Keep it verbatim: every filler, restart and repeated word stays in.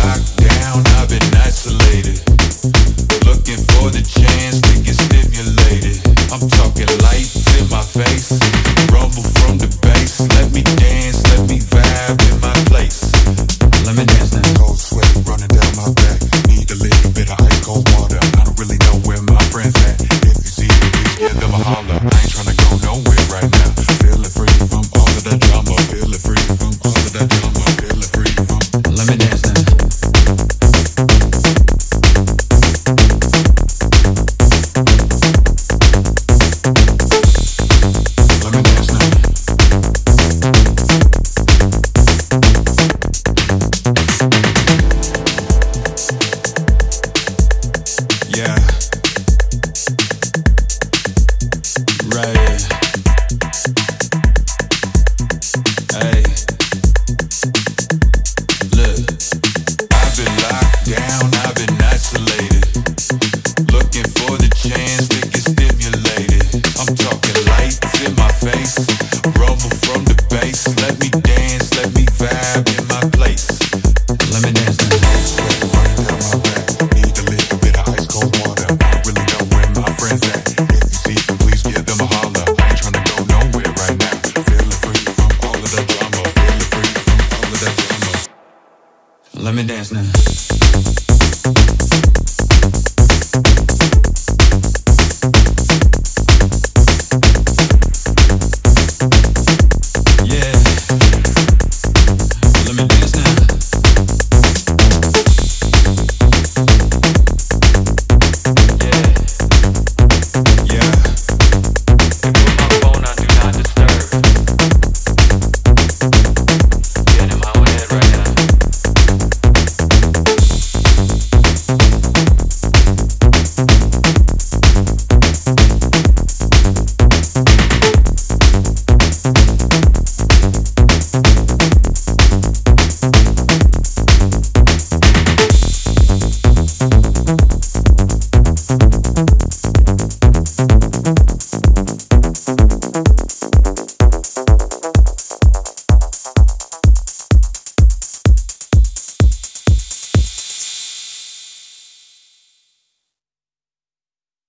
locked down, I've been isolated. Looking for the chance to get stimulated. I'm talking lights in my face, rumble from the bass. Let me dance, let me vibe in my place. Let me dance now. Cold sweat running down my back. Need a little bit of ice cold water. I don't really know where my friends at. If you see me, please give them a holler. I ain't tryna go nowhere right now. Feeling free from all of that drama. Feeling free from all of that drama. Feeling free from. Let me dance now. Let me dance now.